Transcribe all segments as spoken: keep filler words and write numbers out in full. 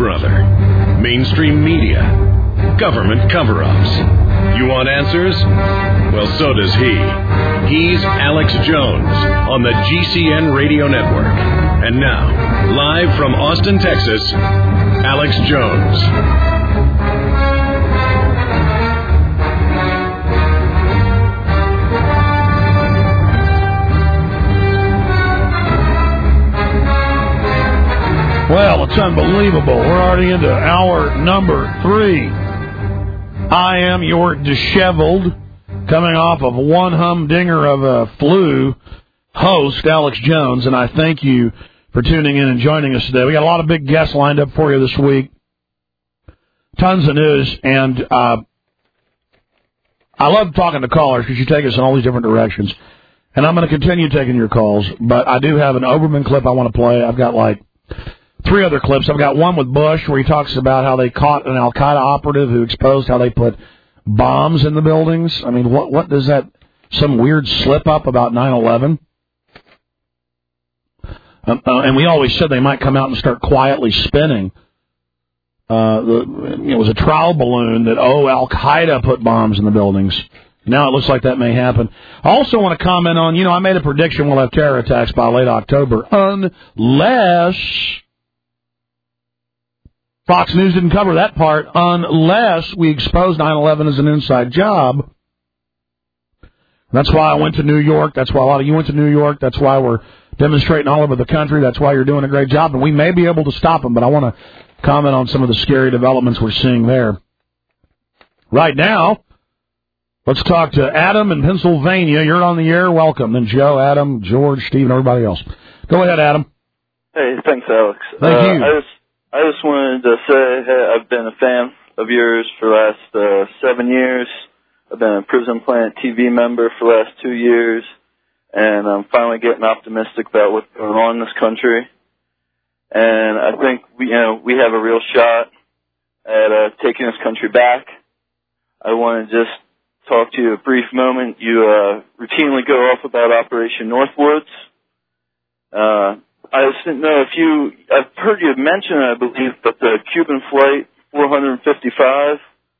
brother? Mainstream media? Government cover-ups? You want answers? Well, so does he. He's Alex Jones on the G C N Radio Network. And now, live from Austin, Texas, Alex Jones. Well, it's unbelievable. We're already into hour number three. I am your disheveled, coming off of one humdinger of a flu, host, Alex Jones, and I thank you for tuning in and joining us today. We got a lot of big guests lined up for you this week. Tons of news, and uh, I love talking to callers because you take us in all these different directions. And I'm going to continue taking your calls, but I do have an Oberman clip I want to play. I've got like three other clips. I've got one with Bush where he talks about how they caught an Al-Qaeda operative who exposed how they put bombs in the buildings. I mean, what what does that, some weird slip-up about nine eleven? Um, uh, and we always said they might come out and start quietly spinning. Uh, the, it was a trial balloon that, oh, Al-Qaeda put bombs in the buildings. Now it looks like that may happen. I also want to comment on, you know, I made a prediction we'll have terror attacks by late October, unless Fox News didn't cover that part, unless we expose nine eleven as an inside job. That's why I went to New York. That's why a lot of you went to New York. That's why we're demonstrating all over the country. That's why you're doing a great job. And we may be able to stop them, but I want to comment on some of the scary developments we're seeing there. Right now, let's talk to Adam in Pennsylvania. You're on the air. Welcome. And Joe, Adam, George, Steve, and everybody else. Go ahead, Adam. Hey, thanks, Alex. Thank uh, you. I just, I just wanted to say, hey, I've been a fan of yours for the last uh, seven years. I've been a Prison Planet T V member for the last two years, and I'm finally getting optimistic about what's going on in this country. And I think we, you know, we have a real shot at uh, taking this country back. I want to just talk to you a brief moment. You uh, routinely go off about Operation Northwoods. Uh, I just didn't know if you, I've heard you mention, I believe, but the Cuban Flight four fifty-five.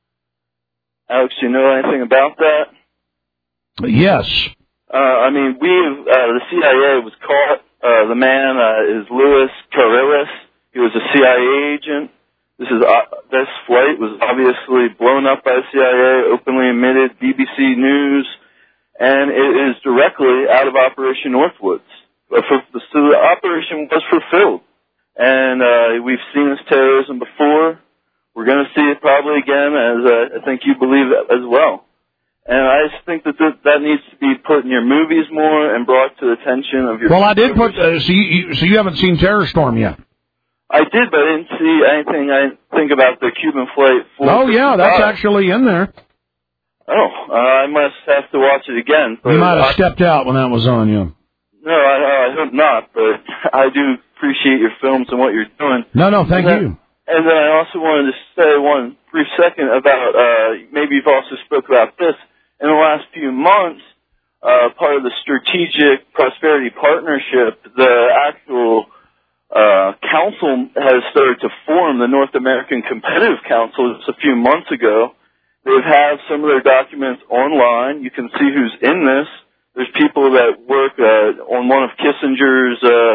Alex, do you know anything about that? Yes. Uh, I mean, we've, uh, the C I A was caught. Uh, the man uh, is Louis Carreras. He was a C I A agent. This is uh, this flight was obviously blown up by the C I A, openly admitted, B B C News, and it is directly out of Operation Northwoods. But for, so the operation was fulfilled, and uh, we've seen this terrorism before. We're going to see it probably again, as uh, I think you believe as well. And I just think that th- that needs to be put in your movies more and brought to the attention of your. Well, I did put. Uh, so, you, you, so you haven't seen Terror Storm yet? I did, but I didn't see anything. I think about the Cuban Flight. Oh yeah, that's actually in there. Oh, uh, I must have to watch it again. You might have I, stepped out when that was on, yeah. No, I, I hope not. But I do appreciate your films and what you're doing. No, no, thank and then, you. And then I also wanted to say one brief second about. Uh, maybe you've also spoke about this. In the last few months, uh, part of the Strategic Prosperity Partnership, the actual uh, council has started to form, the North American Competitive Council, just a few months ago. They've had some of their documents online. You can see who's in this. There's people that work uh, on one of Kissinger's, uh,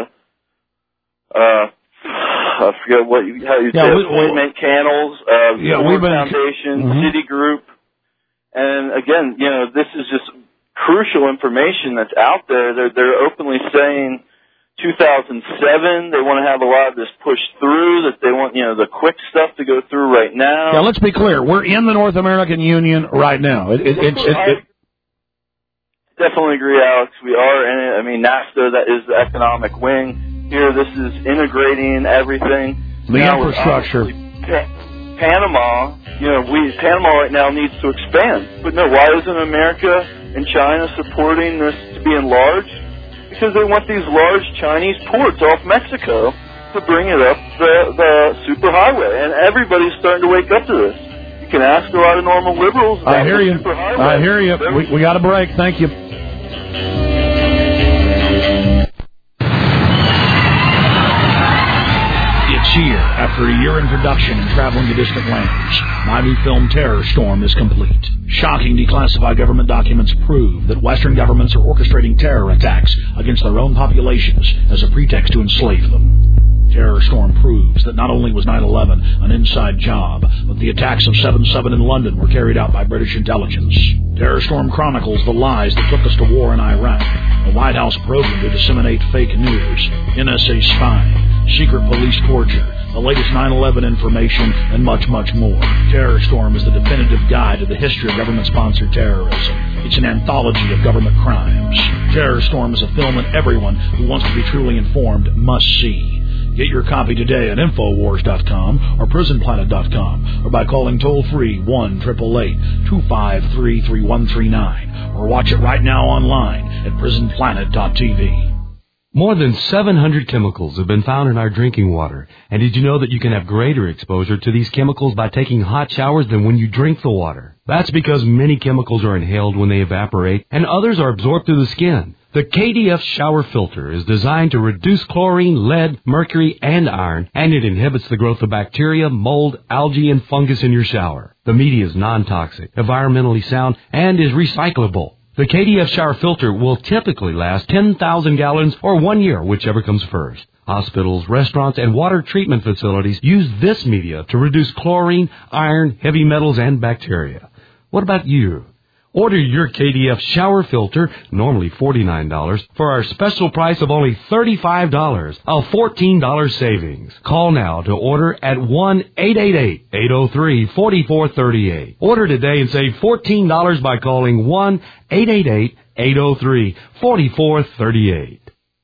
uh, I forget what you, how you yeah, say we, it, appointment canals, uh, yeah, the we've been, Foundation, mm-hmm. Citigroup. And again, you know, this is just crucial information that's out there. They're, they're openly saying two thousand seven, they want to have a lot of this pushed through, that they want, you know, the quick stuff to go through right now. Yeah, let's be clear. We're in the North American Union right now. It, it, it's, it, it, definitely agree, Alex. We are in it. I mean, NAFTA, that is the economic wing. Here, this is integrating everything. The now infrastructure. Panama, you know, we Panama right now needs to expand. But no, why isn't America and China supporting this to be enlarged? Because they want these large Chinese ports off Mexico to bring it up the, the superhighway. And everybody's starting to wake up to this. You can ask a lot of normal liberals about I hear the you. superhighway. I hear you. We, we got a break. Thank you. It's here After a year in production and traveling to distant lands, my new film Terror Storm is complete. Shocking declassified government documents prove that Western governments are orchestrating terror attacks against their own populations as a pretext to enslave them. Terror Storm proves that not only was nine eleven an inside job, but the attacks of seven seven in London were carried out by British intelligence. Terror Storm chronicles the lies that took us to war in Iraq, the White House program to disseminate fake news, N S A spying, secret police torture, the latest nine eleven information, and much, much more. Terror Storm is the definitive guide to the history of government-sponsored terrorism. It's an anthology of government crimes. Terror Storm is a film that everyone who wants to be truly informed must see. Get your copy today at Infowars dot com or Prison Planet dot com or by calling toll-free one eight eight eight, two five three, three one three nine or watch it right now online at Prison Planet dot T V. More than seven hundred chemicals have been found in our drinking water. And did you know that you can have greater exposure to these chemicals by taking hot showers than when you drink the water? That's because many chemicals are inhaled when they evaporate and others are absorbed through the skin. The K D F shower filter is designed to reduce chlorine, lead, mercury, and iron, and it inhibits the growth of bacteria, mold, algae, and fungus in your shower. The media is non-toxic, environmentally sound, and is recyclable. The K D F shower filter will typically last ten thousand gallons or one year, whichever comes first. Hospitals, restaurants, and water treatment facilities use this media to reduce chlorine, iron, heavy metals, and bacteria. What about you? Order your K D F shower filter, normally forty-nine dollars, for our special price of only thirty-five dollars, a fourteen dollars savings. Call now to order at one eight eight eight, eight oh three, four four three eight. Order today and save fourteen dollars by calling one eight eight eight, eight oh three, four four three eight.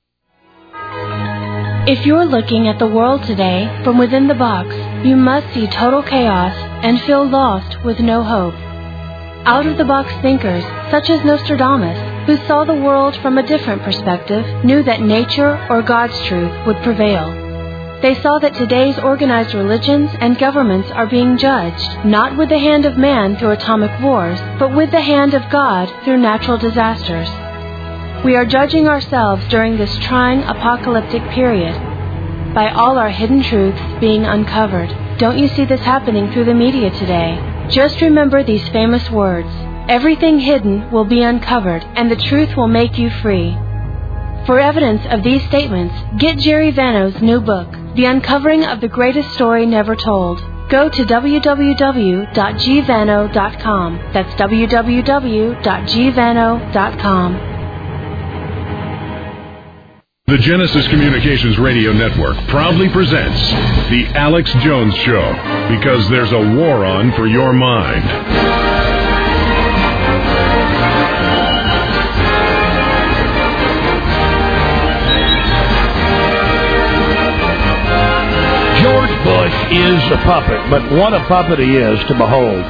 If you're looking at the world today from within the box, you must see total chaos and feel lost with no hope. Out-of-the-box thinkers, such as Nostradamus, who saw the world from a different perspective, knew that nature or God's truth would prevail. They saw that today's organized religions and governments are being judged, not with the hand of man through atomic wars, but with the hand of God through natural disasters. We are judging ourselves during this trying apocalyptic period by all our hidden truths being uncovered. Don't you see this happening through the media today? Just remember these famous words. Everything hidden will be uncovered, and the truth will make you free. For evidence of these statements, get Jerry Vano's new book, The Uncovering of the Greatest Story Never Told. Go to w w w dot g vano dot com. That's w w w dot g vano dot com. The Genesis Communications Radio Network proudly presents The Alex Jones Show, because there's a war on for your mind. George Bush is a puppet, but what a puppet he is to behold.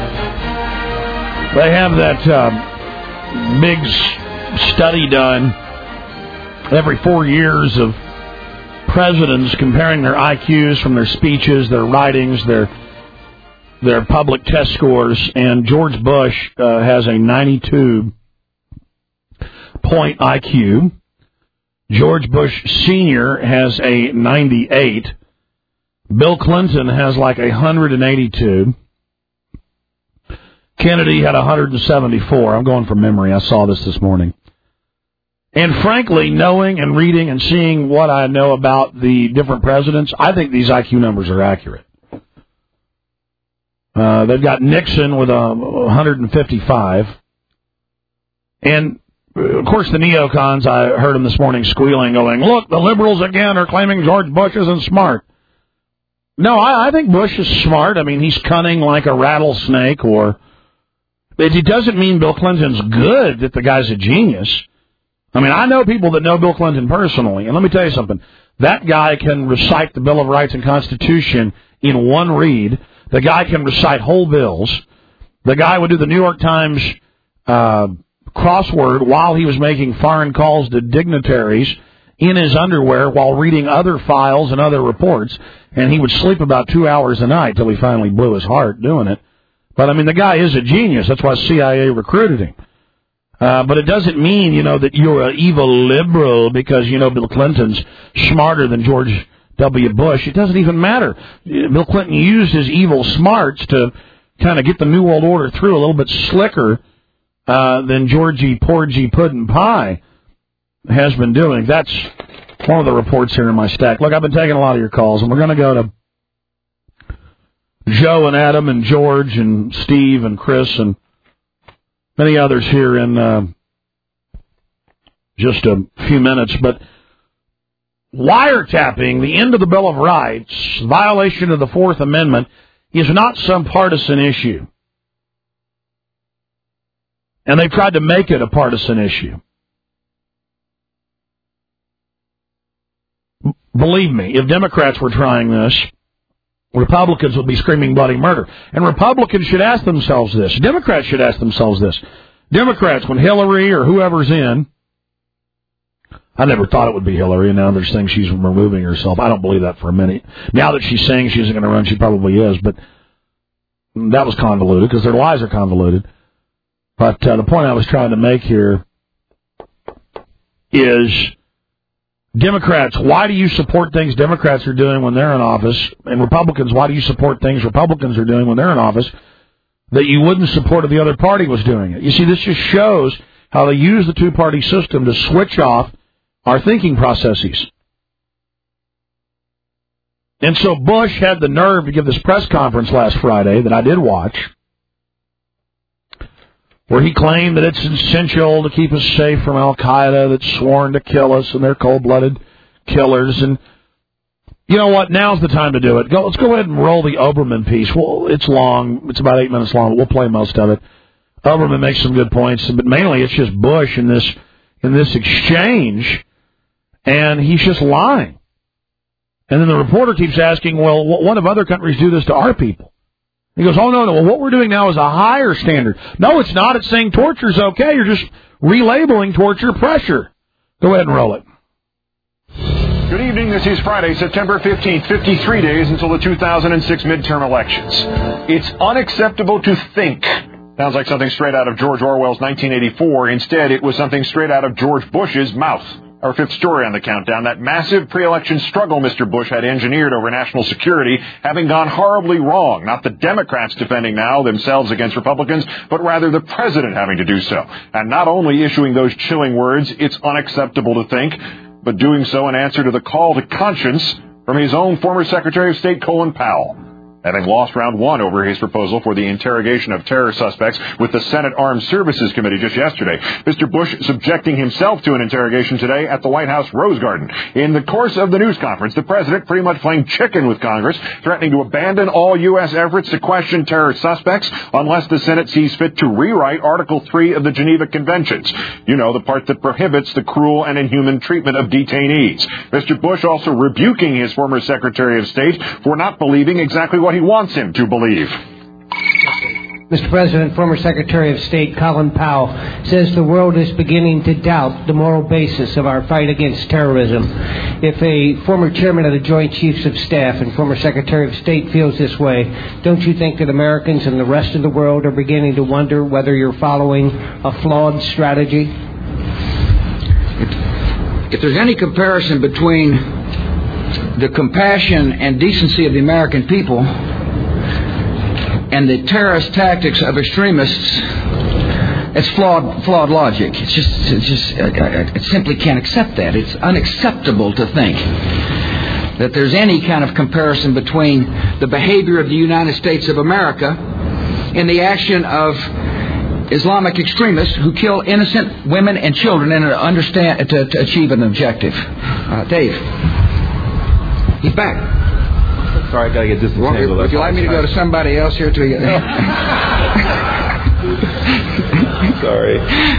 They have that uh, big study done every four years of presidents comparing their I Qs from their speeches, their writings, their their public test scores, and George Bush uh, has a ninety-two point I Q. George Bush Senior has a ninety-eight. Bill Clinton has like a one hundred eighty-two. Kennedy had one hundred seventy-four. I'm going from memory. I saw this this morning. And frankly, knowing and reading and seeing what I know about the different presidents, I think these I Q numbers are accurate. Uh, they've got Nixon with a one hundred fifty-five. And, of course, the neocons, I heard them this morning squealing, going, look, the liberals again are claiming George Bush isn't smart. No, I, I think Bush is smart. I mean, he's cunning like a rattlesnake, or it doesn't mean Bill Clinton's good, that the guy's a genius. I mean, I know people that know Bill Clinton personally, and let me tell you something. That guy can recite the Bill of Rights and Constitution in one read. The guy can recite whole bills. The guy would do the New York Times uh, crossword while he was making foreign calls to dignitaries in his underwear while reading other files and other reports, and he would sleep about two hours a night till he finally blew his heart doing it. But, I mean, the guy is a genius. That's why C I A recruited him. Uh, but it doesn't mean, you know, that you're an evil liberal because, you know, Bill Clinton's smarter than George W. Bush. It doesn't even matter. Bill Clinton used his evil smarts to kind of get the New World Order through a little bit slicker uh, than Georgie Porgy Puddin' Pie has been doing. That's one of the reports here in my stack. Look, I've been taking a lot of your calls, and we're going to go to Joe and Adam and George and Steve and Chris and many others here in uh, just a few minutes. But wiretapping, the end of the Bill of Rights, violation of the Fourth Amendment, is not some partisan issue. And they've tried to make it a partisan issue. Believe me, if Democrats were trying this, Republicans would be screaming bloody murder. And Republicans should ask themselves this. Democrats should ask themselves this. Democrats, when Hillary or whoever's in, I never thought it would be Hillary, and now there's things she's removing herself. I don't believe that for a minute. Now that she's saying she isn't going to run, she probably is, but that was convoluted because their lies are convoluted. But uh, the point I was trying to make here is Democrats, why do you support things Democrats are doing when they're in office? And Republicans, why do you support things Republicans are doing when they're in office that you wouldn't support if the other party was doing it? You see, this just shows how they use the two-party system to switch off our thinking processes. And so Bush had the nerve to give this press conference last Friday that I did watch, where he claimed that it's essential to keep us safe from Al-Qaeda that's sworn to kill us and they're cold-blooded killers. And you know what? Now's the time to do it. Go, let's go ahead and roll the Oberman piece. Well, it's long. It's about eight minutes long, but we'll play most of it. Oberman makes some good points, but mainly it's just Bush in this in this exchange, and he's just lying. And then the reporter keeps asking, well, what if other countries do this to our people? He goes, oh, no, no, well, what we're doing now is a higher standard. No, it's not. It's saying torture's okay. You're just relabeling torture pressure. Go ahead and roll it. Good evening. This is Friday, September fifteenth, fifty-three days until the two thousand six midterm elections. It's unacceptable to think. Sounds like something straight out of George Orwell's nineteen eighty-four. Instead, it was something straight out of George Bush's mouth. Our fifth story on the countdown, that massive pre-election struggle Mister Bush had engineered over national security having gone horribly wrong. Not the Democrats defending now themselves against Republicans, but rather the president having to do so. And not only issuing those chilling words, it's unacceptable to think, but doing so in answer to the call to conscience from his own former Secretary of State, Colin Powell. Having lost round one over his proposal for the interrogation of terror suspects with the Senate Armed Services Committee just yesterday, Mister Bush subjecting himself to an interrogation today at the White House Rose Garden. In the course of the news conference, the president pretty much playing chicken with Congress, threatening to abandon all U S efforts to question terror suspects unless the Senate sees fit to rewrite Article three of the Geneva Conventions. You know, the part that prohibits the cruel and inhuman treatment of detainees. Mister Bush also rebuking his former Secretary of State for not believing exactly what he wants him to believe. Mister President, former Secretary of State Colin Powell says the world is beginning to doubt the moral basis of our fight against terrorism. If a former chairman of the Joint Chiefs of Staff and former Secretary of State feels this way, don't you think that Americans and the rest of the world are beginning to wonder whether you're following a flawed strategy? If there's any comparison between the compassion and decency of the American people and the terrorist tactics of extremists, it's flawed, flawed logic. It's just, it's just, I, I, I simply can't accept that. It's unacceptable to think that there's any kind of comparison between the behavior of the United States of America and the action of Islamic extremists who kill innocent women and children in order to understand to, to achieve an objective. Uh, Dave, he's back. Sorry, I gotta get this. Well, would, would you like me to go to somebody else here to you? Sorry.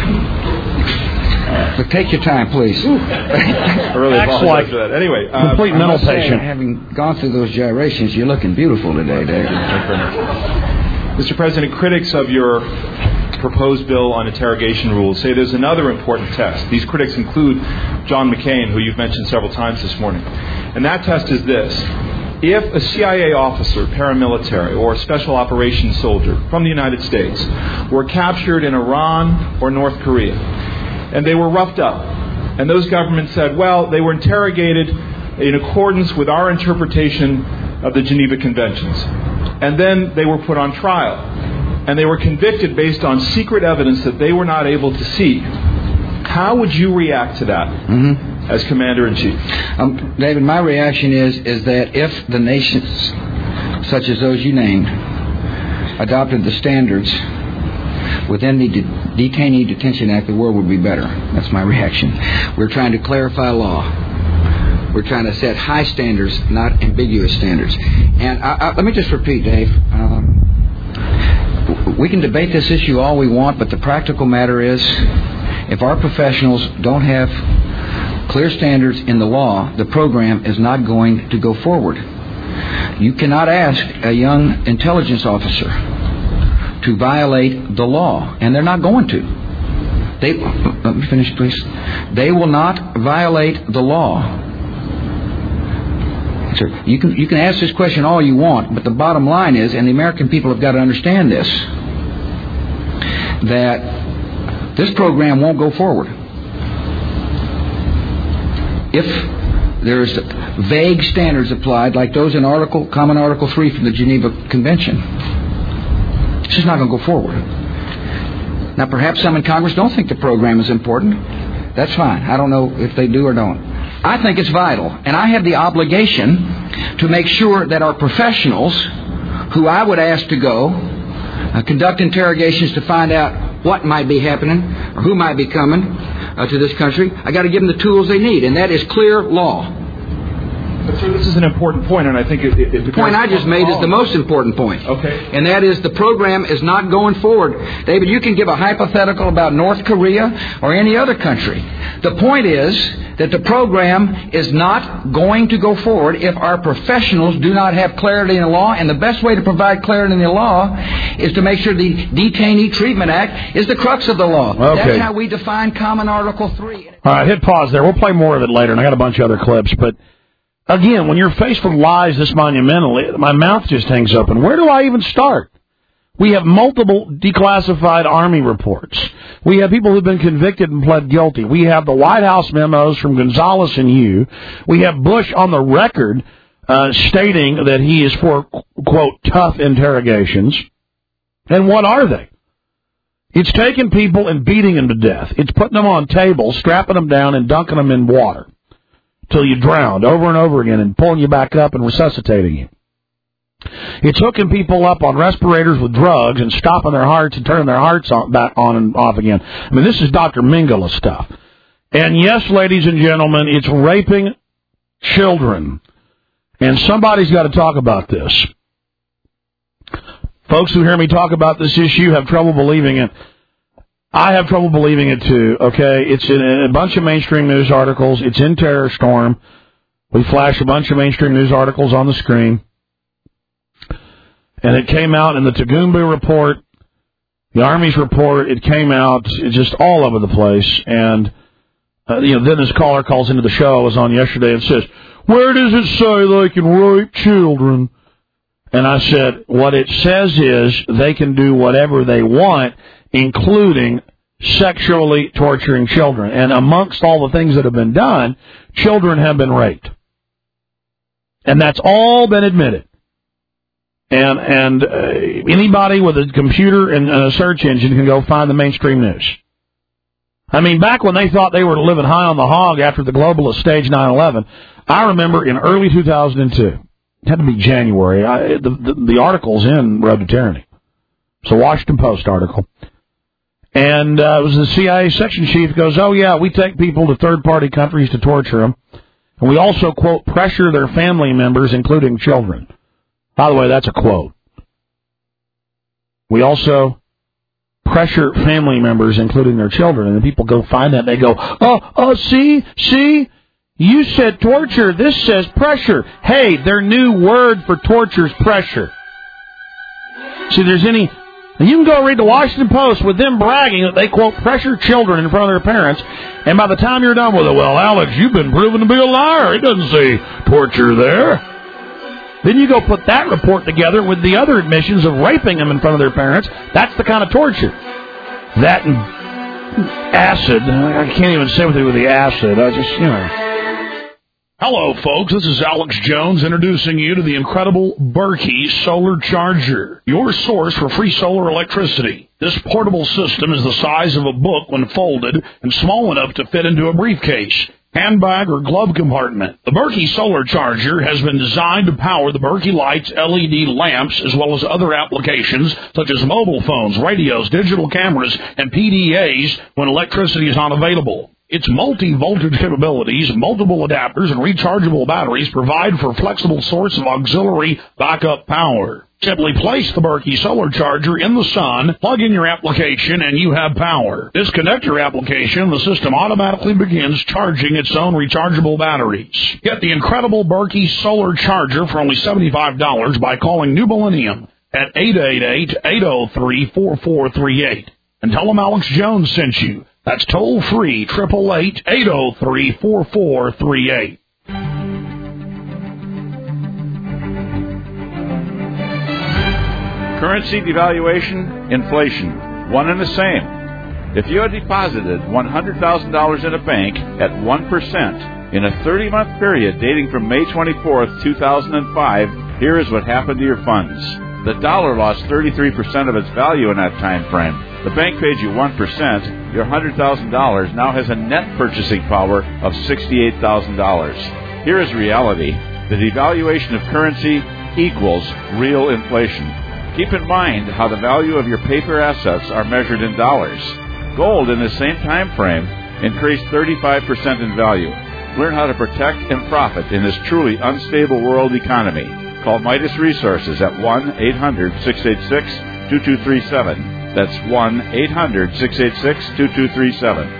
But take your time, please. I really apologize like for that. Anyway, uh, complete mental patient. Having gone through those gyrations, you're looking beautiful today, Dave. Mister President, critics of your proposed bill on interrogation rules say there's another important test. These critics include John McCain, who you've mentioned several times this morning. And that test is this. If a C I A officer, paramilitary, or special operations soldier from the United States were captured in Iran or North Korea, and they were roughed up, and those governments said, well, they were interrogated in accordance with our interpretation of the Geneva Conventions. And then they were put on trial. And they were convicted based on secret evidence that they were not able to see. How would you react to that mm-hmm. as Commander-in-Chief? Um, David, my reaction is, is that if the nations, such as those you named, adopted the standards within the De- Detainee Detention Act, the world would be better. That's my reaction. We're trying to clarify law. We're trying to set high standards, not ambiguous standards. And I, I, let me just repeat, Dave. Um, we can debate this issue all we want, but the practical matter is, if our professionals don't have clear standards in the law, the program is not going to go forward. You cannot ask a young intelligence officer to violate the law, and they're not going to. They, let me finish, please. They will not violate the law. Sir, you can you can ask this question all you want, but the bottom line is, and the American people have got to understand this, that this program won't go forward if there's vague standards applied like those in Article Common Article three from the Geneva Convention. It's just not going to go forward. Now, perhaps some in Congress don't think the program is important. That's fine. I don't know if they do or don't. I think it's vital, and I have the obligation to make sure that our professionals, who I would ask to go, uh, conduct interrogations to find out what might be happening or who might be coming uh, to this country. I got to give them the tools they need, and that is clear law. But sir, this is an important point, and I think it, it, it the point I just made is the most important point. Okay. And that is the program is not going forward. David, you can give a hypothetical about North Korea or any other country. The point is that the program is not going to go forward if our professionals do not have clarity in the law, and the best way to provide clarity in the law is to make sure the Detainee Treatment Act is the crux of the law. Okay. That's how we define Common Article three. All right, hit pause there. We'll play more of it later, and I got a bunch of other clips, but again, when you're faced with lies this monumental, my mouth just hangs open. Where do I even start? We have multiple declassified Army reports. We have people who've been convicted and pled guilty. We have the White House memos from Gonzales and Yu. We have Bush on the record uh, stating that he is for, quote, tough interrogations. And what are they? It's taking people and beating them to death. It's putting them on tables, strapping them down, and dunking them in water till you drowned over and over again and pulling you back up and resuscitating you. It's hooking people up on respirators with drugs and stopping their hearts and turning their hearts on, back on and off again. I mean, this is Doctor Mingala stuff. And yes, ladies and gentlemen, it's raping children. And somebody's got to talk about this. Folks who hear me talk about this issue have trouble believing it. I have trouble believing it, too, okay? It's in a bunch of mainstream news articles. It's in Terror Storm. We flash a bunch of mainstream news articles on the screen. And it came out in the Tagumbu report, the Army's report. It came out just all over the place. And, uh, you know, then this caller calls into the show I was on yesterday and says, where does it say they can rape children? And I said, what it says is they can do whatever they want, including sexually torturing children. And amongst all the things that have been done, children have been raped. And that's all been admitted. And and uh, anybody with a computer and a search engine can go find the mainstream news. I mean, back when they thought they were living high on the hog after the globalist stage nine eleven, I remember in early two thousand two, it had to be January, I, the, the, the article's in Road to Tyranny. It's a Washington Post article. And uh, it was the C I A section chief goes, oh, yeah, we take people to third-party countries to torture them. And we also, quote, pressure their family members, including children. By the way, that's a quote. We also pressure family members, including their children. And the people go find that, and they go, oh, oh, see, see, you said torture. This says pressure. Hey, their new word for torture is pressure. See, there's any... And you can go read the Washington Post with them bragging that they, quote, pressure children in front of their parents. And by the time you're done with it, well, Alex, you've been proven to be a liar. It doesn't say torture there. Then you go put that report together with the other admissions of raping them in front of their parents. That's the kind of torture. That and acid. I can't even say what they do with the acid. I just, you know. Hello, folks. This is Alex Jones introducing you to the incredible Berkey Solar Charger, your source for free solar electricity. This portable system is the size of a book when folded and small enough to fit into a briefcase, handbag, or glove compartment. The Berkey Solar Charger has been designed to power the Berkey Lights L E D lamps as well as other applications such as mobile phones, radios, digital cameras, and P D As when electricity is not available. Its multi-voltage capabilities, multiple adapters, and rechargeable batteries provide for a flexible source of auxiliary backup power. Simply place the Berkey Solar Charger in the sun, plug in your application, and you have power. Disconnect your application, the system automatically begins charging its own rechargeable batteries. Get the incredible Berkey Solar Charger for only seventy-five dollars by calling New Millennium at eight eight eight, eight oh three, four four three eight. And tell them Alex Jones sent you. That's toll-free, eight eight eight, eight oh three, four four three eight. Currency devaluation, inflation, one and the same. If you had deposited one hundred thousand dollars in a bank at one percent in a thirty-month period dating from May twenty-fourth, two thousand five, here is what happened to your funds. The dollar lost thirty-three percent of its value in that time frame. The bank paid you one percent. Your one hundred thousand dollars now has a net purchasing power of sixty-eight thousand dollars. Here is reality. The devaluation of currency equals real inflation. Keep in mind how the value of your paper assets are measured in dollars. Gold in the same time frame increased thirty-five percent in value. Learn how to protect and profit in this truly unstable world economy. Call Midas Resources at one eight hundred, six eight six, two two three seven. That's one eight hundred, six eight six, two two three seven.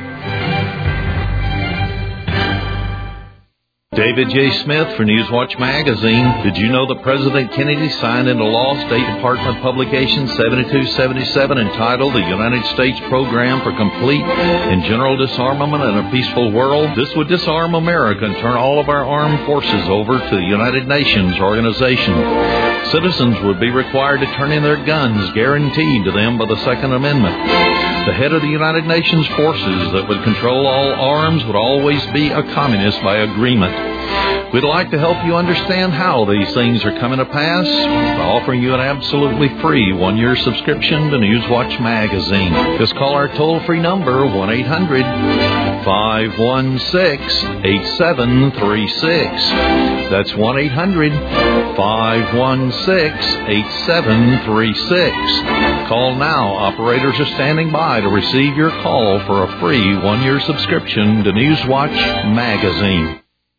David J. Smith for Newswatch Magazine. Did you know that President Kennedy signed into law State Department Publication seventy-two seventy-seven entitled The United States Program for Complete and General Disarmament in a Peaceful World? This would disarm America and turn all of our armed forces over to the United Nations organization. Citizens would be required to turn in their guns guaranteed to them by the Second Amendment. The head of the United Nations forces that would control all arms would always be a communist by agreement. We'd like to help you understand how these things are coming to pass by offering you an absolutely free one-year subscription to Newswatch Magazine. Just call our toll-free number, one eight hundred, five one six, eight seven three six. That's one eight hundred, five one six, eight seven three six. Call now. Operators are standing by to receive your call for a free one-year subscription to Newswatch Magazine.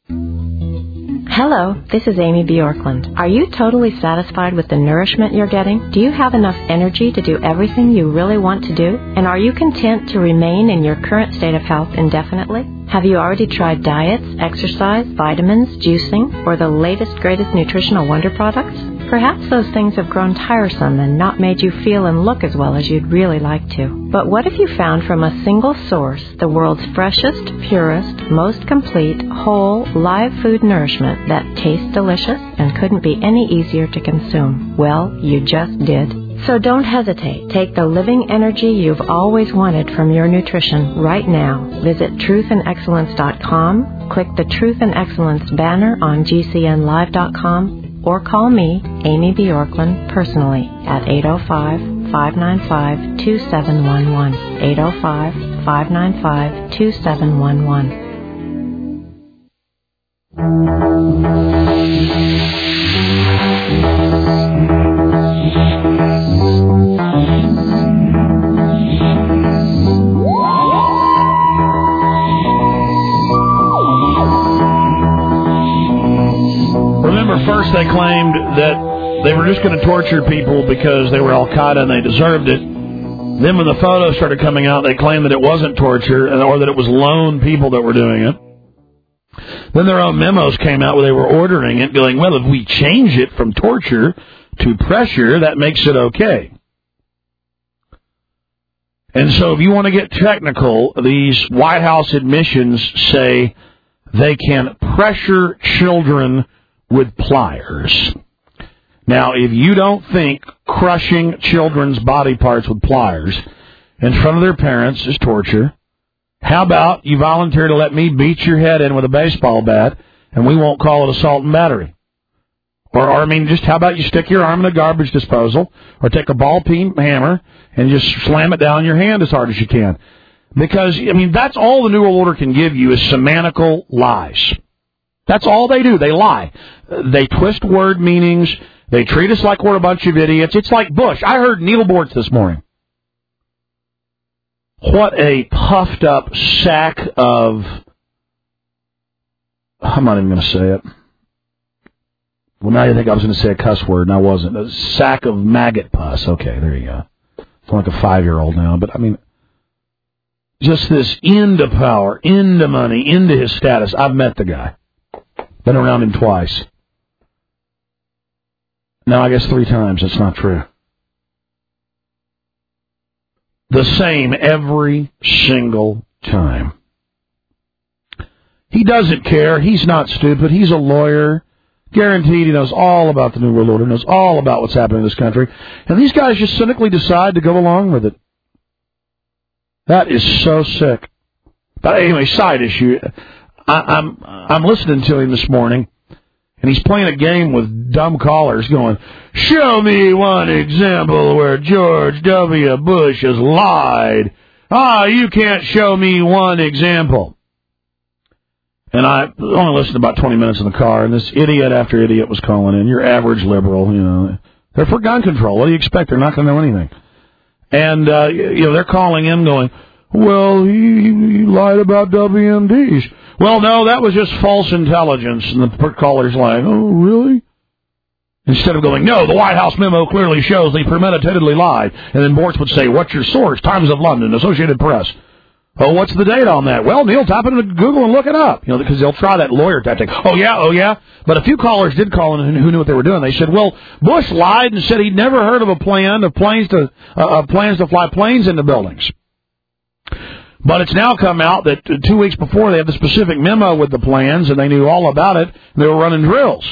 Hello, this is Amy Bjorkland. Are you totally satisfied with the nourishment you're getting? Do you have enough energy to do everything you really want to do? And are you content to remain in your current state of health indefinitely? Have you already tried diets, exercise, vitamins, juicing, or the latest, greatest nutritional wonder products? Perhaps those things have grown tiresome and not made you feel and look as well as you'd really like to. But what if you found from a single source the world's freshest, purest, most complete, whole, live food nourishment that tastes delicious and couldn't be any easier to consume? Well, you just did. So don't hesitate. Take the living energy you've always wanted from your nutrition right now. Visit truth and excellence dot com, click the Truth and Excellence banner on G C N live dot com, or call me, Amy Bjorkland, personally at eight oh five, five nine five, two seven one one, eight oh five, five nine five, two seven one one. Remember, first they claimed that they were just going to torture people because they were Al-Qaeda and they deserved it. Then when the photos started coming out, they claimed that it wasn't torture or that it was lone people that were doing it. Then their own memos came out where they were ordering it, going, well, if we change it from torture to pressure, that makes it okay. And so if you want to get technical, these White House admissions say they can pressure children with pliers. Now, if you don't think crushing children's body parts with pliers in front of their parents is torture, how about you volunteer to let me beat your head in with a baseball bat and we won't call it assault and battery. Or, or, I mean, just how about you stick your arm in a garbage disposal or take a ball-peen hammer and just slam it down your hand as hard as you can. Because, I mean, that's all the New World Order can give you is semantical lies. That's all they do. They lie. They twist word meanings. They treat us like we're a bunch of idiots. It's like Bush. I heard Neil Bortz this morning. What a puffed up sack of... I'm not even going to say it. Well, now you think I was going to say a cuss word, and I wasn't. A sack of maggot pus. Okay, there you go. I'm like a five-year-old now, but I mean, just this into power, into money, into his status. I've met the guy. Been around him twice. No, I guess three times. That's not true. The same every single time. He doesn't care. He's not stupid. He's a lawyer. Guaranteed he knows all about the New World Order, knows all about what's happening in this country. And these guys just cynically decide to go along with it. That is so sick. But anyway, side issue. I, I'm I'm listening to him this morning, and he's playing a game with dumb callers going, show me one example where George W. Bush has lied. Ah, you can't show me one example. And I only listened about twenty minutes in the car, and this idiot after idiot was calling in. Your average liberal, you know. They're for gun control. What do you expect? They're not going to know anything. And, uh, you know, they're calling in going, well, he, he lied about W M Ds. Well, no, that was just false intelligence. And the caller's like, oh, really? Instead of going, no, the White House memo clearly shows they premeditatedly lied. And then Bortz would say, what's your source? Times of London, Associated Press. Oh, what's the date on that? Well, Neil, type it into Google and look it up. You know, because they'll try that lawyer tactic. Oh, yeah, oh, yeah. But a few callers did call in who knew what they were doing. They said, well, Bush lied and said he'd never heard of a plan of planes to uh, plans to fly planes into buildings. But it's now come out that two weeks before they had the specific memo with the plans, and they knew all about it, and they were running drills.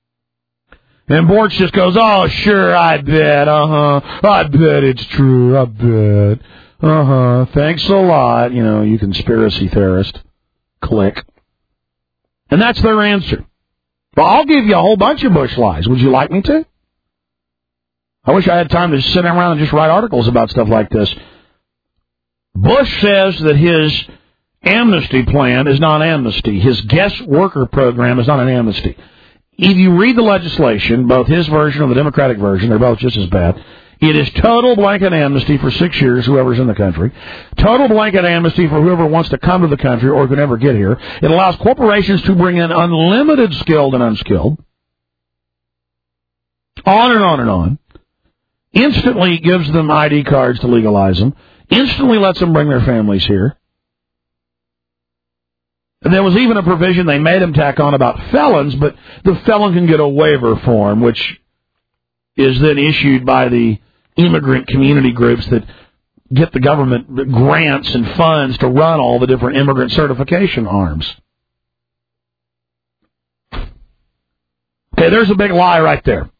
And Bortz just goes, oh, sure, I bet, uh-huh, I bet it's true, I bet. Uh-huh. Thanks a lot, you know, you conspiracy theorist. Click. And that's their answer. Well, I'll give you a whole bunch of Bush lies. Would you like me to? I wish I had time to sit around and just write articles about stuff like this. Bush says that his amnesty plan is not amnesty. His guest worker program is not an amnesty. If you read the legislation, both his version and the Democratic version, they're both just as bad. It is total blanket amnesty for six years, whoever's in the country. Total blanket amnesty for whoever wants to come to the country or can ever get here. It allows corporations to bring in unlimited skilled and unskilled. On and on and on. Instantly gives them I D cards to legalize them. Instantly lets them bring their families here. And there was even a provision they made them tack on about felons, but the felon can get a waiver form, which is then issued by the immigrant community groups that get the government grants and funds to run all the different immigrant certification arms. Okay, there's a big lie right there.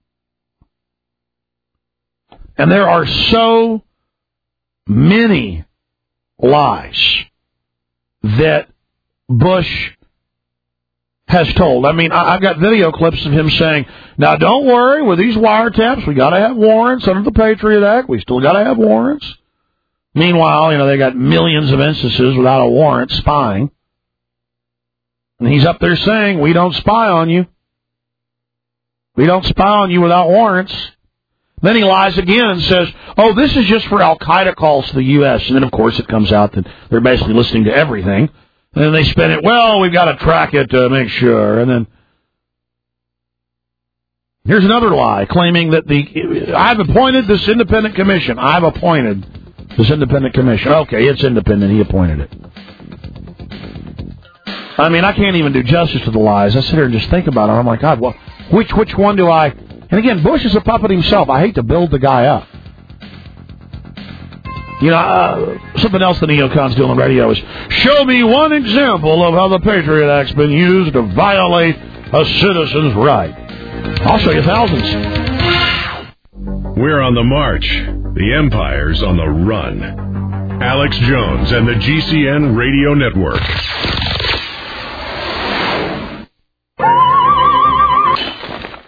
And there are so many lies that Bush has told. I mean, I've got video clips of him saying, now don't worry, with these wiretaps, we got to have warrants under the Patriot Act. We still got to have warrants. Meanwhile, you know, they got millions of instances without a warrant spying. And he's up there saying, we don't spy on you. We don't spy on you without warrants. Then he lies again and says, oh, this is just for Al-Qaeda calls to the U S And then, of course, it comes out that they're basically listening to everything. And then they spin it, well, we've got to track it to make sure. And then here's another lie, claiming that the I've appointed this independent commission. I've appointed this independent commission. Okay, it's independent. He appointed it. I mean, I can't even do justice to the lies. I sit here and just think about it. I'm like, God, well, which which one do I... And again, Bush is a puppet himself. I hate to build the guy up. You know, uh, something else the neocons do on the radio is, show me one example of how the Patriot Act's been used to violate a citizen's right. I'll show you thousands. We're on the march. The Empire's on the run. Alex Jones and the G C N Radio Network.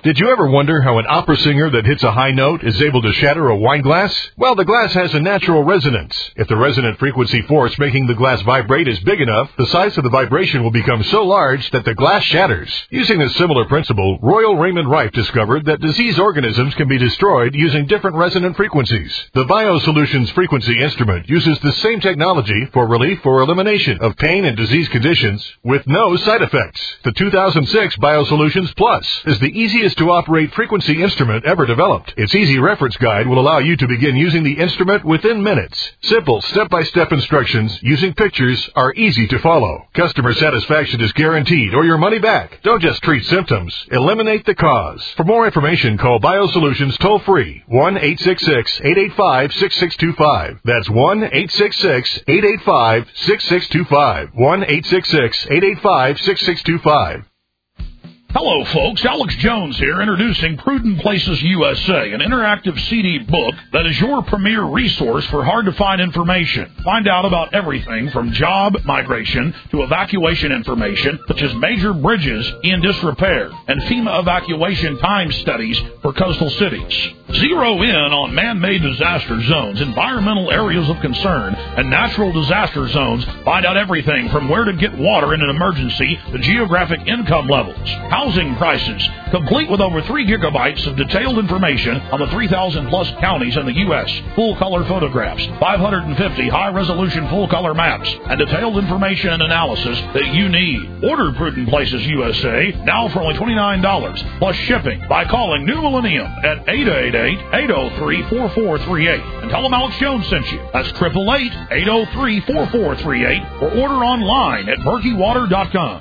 Did you ever wonder how an opera singer that hits a high note is able to shatter a wine glass? Well, the glass has a natural resonance. If the resonant frequency force making the glass vibrate is big enough, the size of the vibration will become so large that the glass shatters. Using a similar principle, Royal Raymond Rife discovered that disease organisms can be destroyed using different resonant frequencies. The BioSolutions frequency instrument uses the same technology for relief or elimination of pain and disease conditions with no side effects. The two thousand six BioSolutions Plus is the easiest to operate frequency instrument ever developed. Its easy reference guide will allow you to begin using the instrument within minutes. Simple step-by-step instructions using pictures are easy to follow. Customer satisfaction is guaranteed or your money back. Don't just treat symptoms, eliminate the cause. For more information, call BioSolutions toll-free, one eight six six, eight eight five, six six two five. That's one eight six six, eight eight five, six six two five. one eight six six, eight eight five, six six two five. Hello, folks. Alex Jones here, introducing Prudent Places U S A, an interactive C D book that is your premier resource for hard-to-find information. Find out about everything from job migration to evacuation information, such as major bridges in disrepair and FEMA evacuation time studies for coastal cities. Zero in on man-made disaster zones, environmental areas of concern, and natural disaster zones. Find out everything from where to get water in an emergency to geographic income levels, housing prices, complete with over three gigabytes of detailed information on the three thousand plus counties in the U S, full-color photographs, five hundred fifty high-resolution full-color maps, and detailed information and analysis that you need. Order Prudent Places U S A now for only twenty-nine dollars plus shipping by calling New Millennium at eight eight eight, eight oh three, four four three eight and tell them Alex Jones sent you. That's eight eight eight, eight oh three, four four three eight or order online at murky water dot com.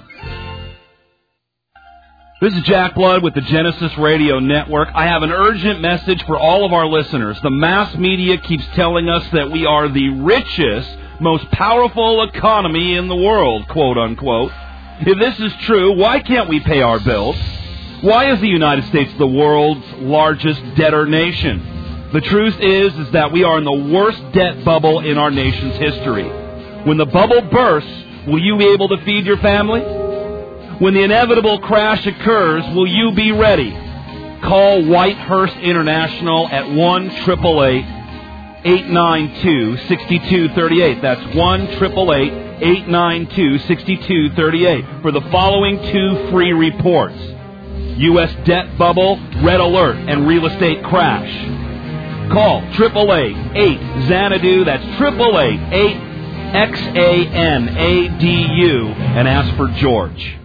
This is Jack Blood with the Genesis Radio Network. I have an urgent message for all of our listeners. The mass media keeps telling us that we are the richest, most powerful economy in the world, quote unquote. If this is true, why can't we pay our bills? Why is the United States the world's largest debtor nation? The truth is, is that we are in the worst debt bubble in our nation's history. When the bubble bursts, will you be able to feed your family? When the inevitable crash occurs, will you be ready? Call Whitehurst International at one eight eight eight, eight nine two, six two three eight. That's one eight eight eight, eight nine two, six two three eight for the following two free reports: U S debt bubble, red alert, and real estate crash. Call eight eight eight, eight, Xanadu. That's eight eight eight, eight, X A N A D U, and ask for George.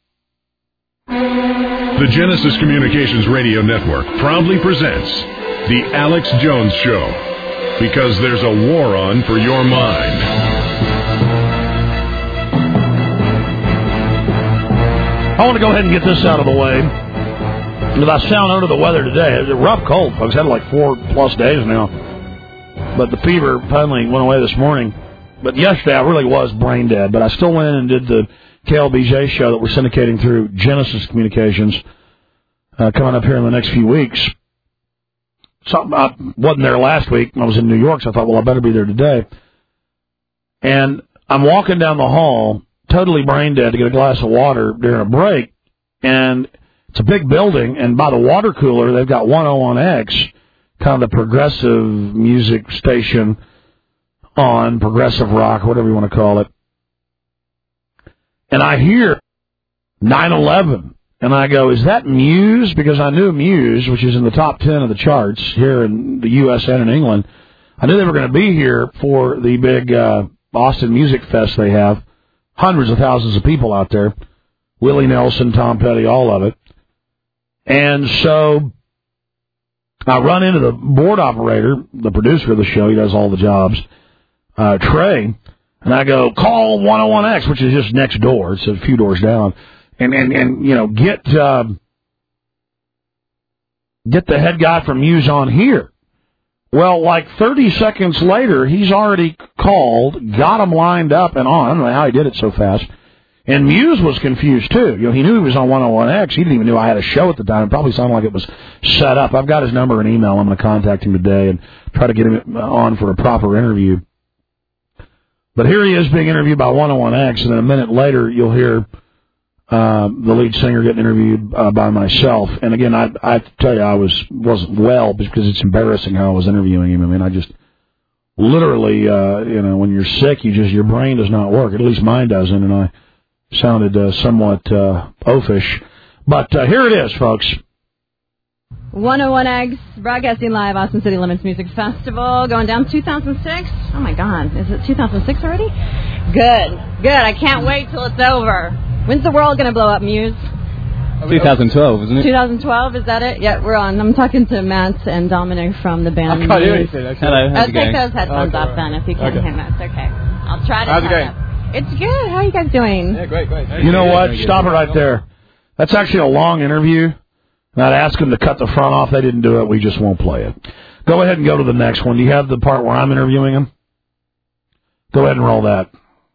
The Genesis Communications Radio Network proudly presents The Alex Jones Show, because there's a war on for your mind. I want to go ahead and get this out of the way, because I sound under the weather today. It's a rough cold, folks. I had like four plus days now. But the fever finally went away this morning. But yesterday I really was brain dead, but I still went in and did the K L B J show that we're syndicating through Genesis Communications uh, coming up here in the next few weeks. So I wasn't there last week. I was in New York, so I thought, well, I better be there today. And I'm walking down the hall, totally brain dead, to get a glass of water during a break. And it's a big building, and by the water cooler, they've got one oh one X, kind of the progressive music station on, progressive rock, whatever you want to call it. And I hear nine eleven, and I go, is that Muse? Because I knew Muse, which is in the top ten of the charts here in the U S and in England. I knew they were going to be here for the big uh, Austin Music Fest they have. Hundreds of thousands of people out there. Willie Nelson, Tom Petty, all of it. And so I run into the board operator, the producer of the show. He does all the jobs, uh, Trey. And I go, call one oh one X, which is just next door. It's a few doors down. And, and, and you know, get uh, get the head guy from Muse on here. Well, like thirty seconds later, he's already called, got him lined up and on. I don't know how he did it so fast. And Muse was confused, too. You know, he knew he was on one oh one X. He didn't even know I had a show at the time. It probably sounded like it was set up. I've got his number and email. I'm going to contact him today and try to get him on for a proper interview. But here he is being interviewed by one oh one X, and then a minute later you'll hear uh, the lead singer getting interviewed uh, by myself. And again, I, I have to tell you, I was, wasn't well because it's embarrassing how I was interviewing him. I mean, I just literally, uh, you know, when you're sick, you just, your brain does not work. At least mine doesn't. And I sounded uh, somewhat uh, oafish. But uh, here it is, folks. one oh one Eggs, broadcasting live, Austin City Limits Music Festival, going down two thousand six. Oh, my God. Is it two thousand six already? Good. Good. I can't wait till it's over. When's the world going to blow up, Muse? twenty twelve, isn't it? twenty twelve, is that it? Yeah, we're on. I'm talking to Matt and Dominic from the band. I can't hear anything. Okay. Hello, how's uh, it going? Take those headphones okay, off then if you can't okay. hear me. It's okay. I'll try to How's it going? up. It's good. How are you guys doing? Yeah, great, great. You know what? Stop it right there. That's actually a long interview. And I'd ask them to cut the front off. They didn't do it. We just won't play it. Go ahead and go to the next one. Do you have the part where I'm interviewing him? Go ahead and roll that.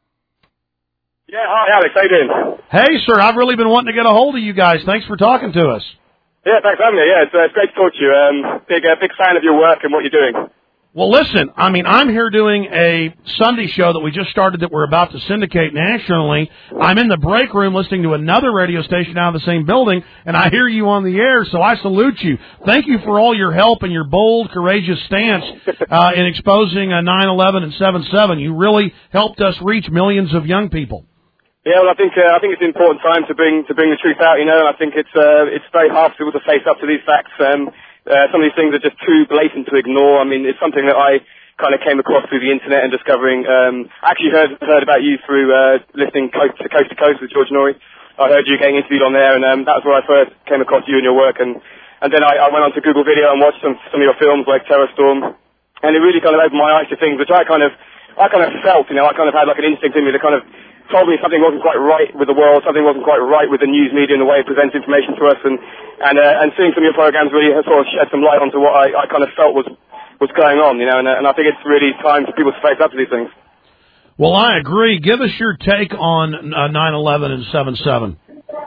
Yeah, hi, Alex. How you doing? Hey, sir. I've really been wanting to get a hold of you guys. Thanks for talking to us. Yeah, thanks for having me. Yeah, it's, uh, it's great to talk to you. Um, big, uh, big fan of your work and what you're doing. Well, listen, I mean, I'm here doing a Sunday show that we just started that we're about to syndicate nationally. I'm in the break room listening to another radio station out of the same building, and I hear you on the air, so I salute you. Thank you for all your help and your bold, courageous stance uh, in exposing uh, nine eleven and seven seven. You really helped us reach millions of young people. Yeah, well, I think uh, I think it's an important time to bring to bring the truth out, you know, and I think it's uh, it's very hard for people to face up to these facts. Um, Uh, some of these things are just too blatant to ignore. I mean, it's something that I kind of came across through the internet and discovering. Um, I actually heard heard about you through uh, listening coast to coast to coast with George Norrie. I heard you getting interviewed on there, and um, that was where I first came across you and your work. And and then I, I went on to Google Video and watched some some of your films like Terror Storm, and it really kind of opened my eyes to things which I kind of I kind of felt. You know, I kind of had like an instinct in me that kind of told me something wasn't quite right with the world, something wasn't quite right with the news media and the way it presents information to us, and and uh, and seeing some of your programs really has sort of shed some light onto what I, I kind of felt was was going on, you know, and, and I think it's really time for people to face up to these things. Well, I agree. Give us your take on uh, nine eleven and seven seven.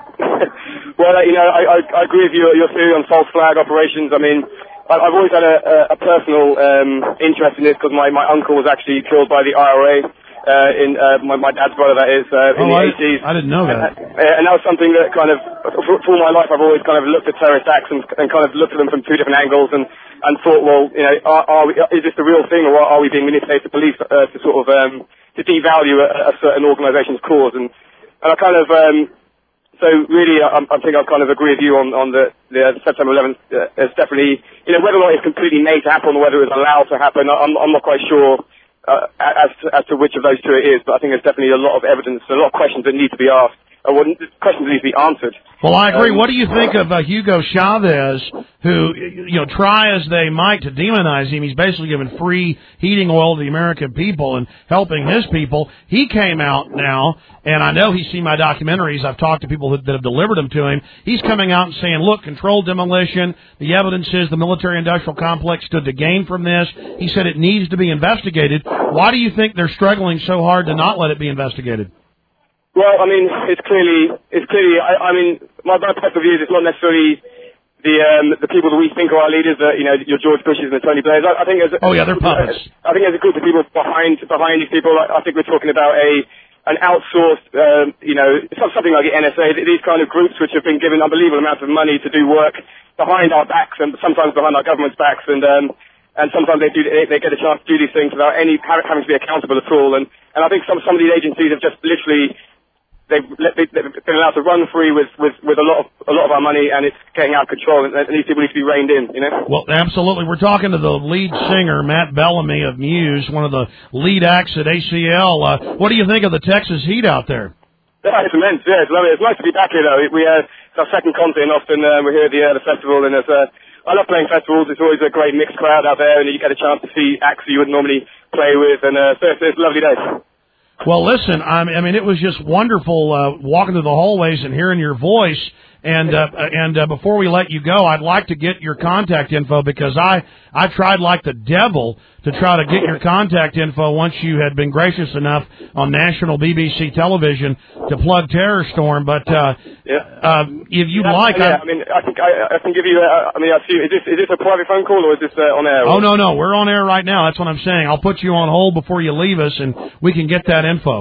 Well, uh, you know, I, I, I agree with you, your theory on false flag operations. I mean, I, I've always had a, a, a personal um, interest in this because my, my uncle was actually killed by the I R A. Uh, in uh, my, my dad's brother, that is, uh, in oh, the I, eighties. I didn't know that. And, uh, and that was something that kind of, for, for all my life, I've always kind of looked at terrorist acts and, and kind of looked at them from two different angles and, and thought, well, you know, are, are we, is this the real thing, or are we being manipulated to believe uh, to sort of um, to devalue a, a certain organisation's cause? And and I kind of, um, so really, I, I think I kind of agree with you on on the, the September eleventh. Uh, it's definitely, you know, whether or not it's completely made to happen or whether it was allowed to happen, I'm I'm not quite sure. Uh, as to, as to which of those two it is, but I think there's definitely a lot of evidence, a lot of questions that need to be asked, or questions that need to be answered. Well, I agree. Um, what do you think of uh, Hugo Chavez, who, you know, try as they might to demonize him, he's basically giving free heating oil to the American people and helping his people. He came out now, and I know he's seen my documentaries. I've talked to people that, that have delivered them to him. He's coming out and saying, look, controlled demolition, the evidence is the military-industrial complex stood to gain from this. He said it needs to be investigated. Why do you think they're struggling so hard to not let it be investigated? Well, I mean, it's clearly, it's clearly. I, I mean, my, my personal view is it's not necessarily the um, the people that we think are our leaders, that, you know, your George Bushes and the Tony Blairs. I, I think there's oh yeah, they're puppets. I think there's a group of people behind behind these people. I, I think we're talking about a an outsourced, um, you know, something like the N S A. These kind of groups which have been given unbelievable amounts of money to do work behind our backs and sometimes behind our government's backs, and um, and sometimes they do they, they get a chance to do these things without any having to be accountable at all. And and I think some some of these agencies have just literally. They've, they've been allowed to run free with, with, with a lot of a lot of our money, and it's getting out of control. And these people need to be reined in, you know. Well, absolutely. We're talking to the lead singer, Matt Bellamy of Muse, one of the lead acts at A C L. Uh, what do you think of the Texas heat out there? Yeah, it's immense. Yeah, it's lovely. It's nice to be back here, though. We uh, it's our second concert in Austin. Uh, we're here at the, uh, the festival, and it's, uh, I love playing festivals. It's always a great mixed crowd out there, and you get a chance to see acts you wouldn't normally play with, and uh, so it's, it's a lovely day. Well, listen, I mean, it was just wonderful uh, walking through the hallways and hearing your voice. And uh, and uh, before we let you go, I'd like to get your contact info, because I, I tried like the devil to try to get your contact info once you had been gracious enough on national B B C television to plug Terror Storm. But uh, yeah. uh, if you'd yeah, like, yeah, I, I mean, I can I, I can give you. Uh, I mean, I see. Is this is this a private phone call or is this uh, on air? Oh no, no, we're on air right now. That's what I'm saying. I'll put you on hold before you leave us, and we can get that info.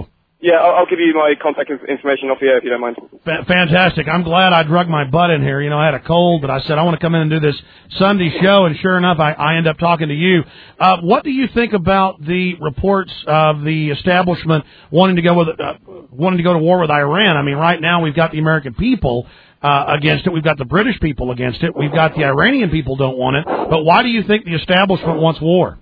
Yeah, I'll, I'll give you my contact information off here if you don't mind. F- fantastic. I'm glad I drug my butt in here. You know, I had a cold, but I said I want to come in and do this Sunday show, and sure enough, I, I end up talking to you. Uh, what do you think about the reports of the establishment wanting to go with uh, wanting to go to war with Iran? I mean, right now we've got the American people uh, against it. We've got the British people against it. We've got the Iranian people don't want it. But why do you think the establishment wants war?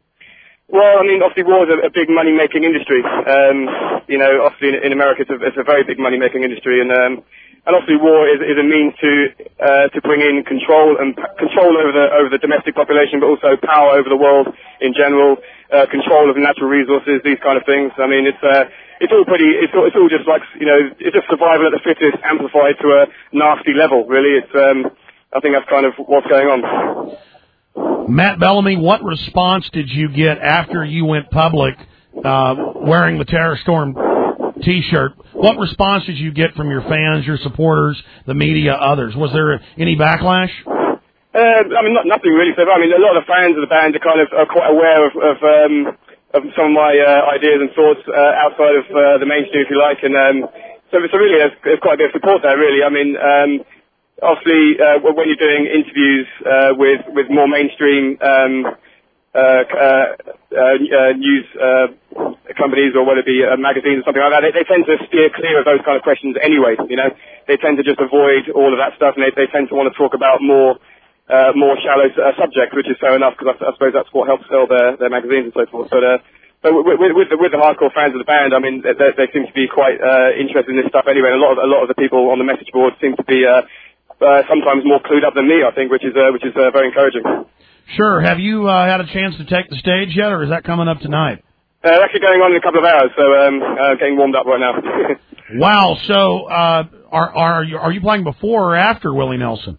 Well, I mean, obviously war is a, a big money-making industry. Um, you know, obviously in, in America it's a, it's a very big money-making industry, and um, and obviously war is, is a means to uh, to bring in control and p- control over the over the domestic population, but also power over the world in general, uh, control of natural resources, these kind of things. I mean, it's uh, it's all pretty. It's all, it's all just like, you know, it's just survival at the fittest amplified to a nasty level. Really, it's um, I think that's kind of what's going on. Matt Bellamy, what response did you get after you went public uh, wearing the Terror Storm T-shirt? What response did you get from your fans, your supporters, the media, others? Was there any backlash? Uh, I mean, not, nothing really. So, I mean, a lot of the fans of the band are kind of are quite aware of of, um, of some of my uh, ideas and thoughts uh, outside of uh, the mainstream, if you like. And um, so, so really, there's, there's quite a bit of support there, really. I mean, um, obviously, uh, when you're doing interviews uh, with with more mainstream um, uh, uh, uh, news uh, companies, or whether it be uh, magazines or something like that, they, they tend to steer clear of those kind of questions anyway. You know, they tend to just avoid all of that stuff, and they, they tend to want to talk about more uh, more shallow uh, subjects, which is fair enough, because I, I suppose that's what helps sell their, their magazines and so forth. But uh, but with, with, with, the, with the hardcore fans of the band, I mean, they, they seem to be quite uh, interested in this stuff anyway. And a lot of a lot of the people on the message board seem to be Uh, Uh, sometimes more clued up than me, I think, which is uh, which is uh, very encouraging. Sure. Have you uh, had a chance to take the stage yet, or is that coming up tonight? Uh, actually going on in a couple of hours, so um, uh, getting warmed up right now. Wow. So uh, are are you are you playing before or after Willie Nelson?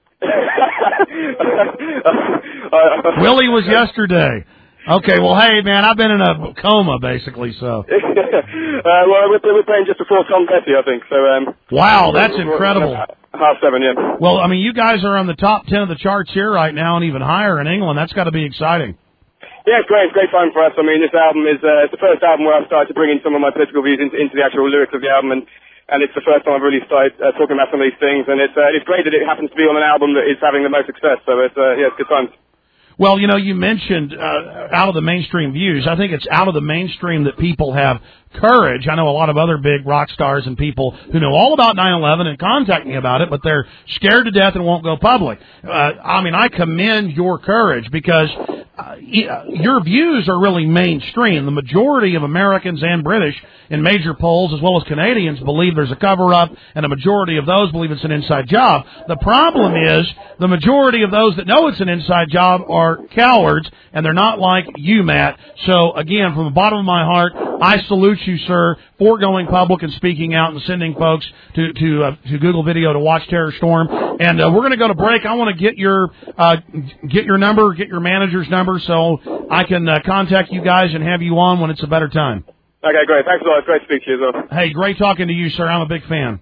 Willie was yesterday. Okay, well, hey, man, I've been in a coma, basically, so. uh, well, we're, we're playing just before Tom Petty, I think, so. Um, wow, that's incredible. Half seven, yeah. Well, I mean, you guys are on the top ten of the charts here right now, and even higher in England. That's got to be exciting. Yeah, it's great. It's great fun for us. I mean, this album is uh, it's the first album where I've started to bring in some of my political views into, into the actual lyrics of the album, and, and it's the first time I've really started uh, talking about some of these things, and it's uh, it's great that it happens to be on an album that is having the most success, so it's, uh, yeah, it's good times. Well, you know, you mentioned uh, out of the mainstream views. I think it's out of the mainstream that people have courage. I know a lot of other big rock stars and people who know all about nine eleven and contact me about it, but they're scared to death and won't go public. Uh, I mean, I commend your courage because uh, your views are really mainstream. The majority of Americans and British in major polls, as well as Canadians, believe there's a cover-up, and a majority of those believe it's an inside job. The problem is the majority of those that know it's an inside job are cowards, and they're not like you, Matt. So, again, from the bottom of my heart, I salute you, sir, for going public and speaking out and sending folks to to, uh, to Google Video to watch Terror Storm. And uh, we're going to go to break. I want to get your uh, get your number, get your manager's number, so I can uh, contact you guys and have you on when it's a better time. Okay, great. Thanks a lot. It's great to speak to you as well. Hey, great talking to you, sir. I'm a big fan.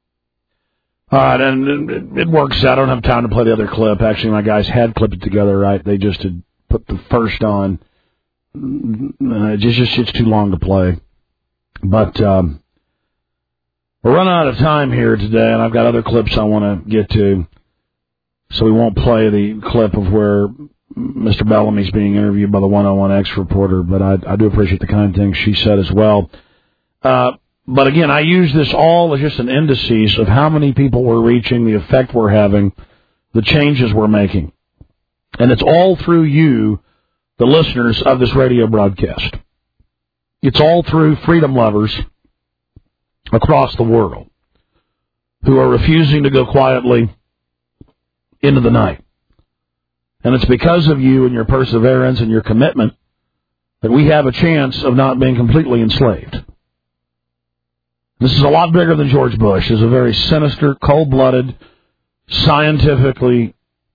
All right, and it, it works out. I don't have time to play the other clip. Actually, my guys had clipped it together, right? They just had put the first on. Uh, it's just it's too long to play. But um, we're running out of time here today, and I've got other clips I want to get to. So we won't play the clip of where Mister Bellamy's being interviewed by the one oh one X reporter, but I, I do appreciate the kind things she said as well. Uh, but again, I use this all as just an indices of how many people we're reaching, the effect we're having, the changes we're making. And it's all through you, the listeners of this radio broadcast. It's all through freedom lovers across the world who are refusing to go quietly into the night. And it's because of you and your perseverance and your commitment that we have a chance of not being completely enslaved. This is a lot bigger than George Bush. It's a very sinister, cold-blooded, scientifically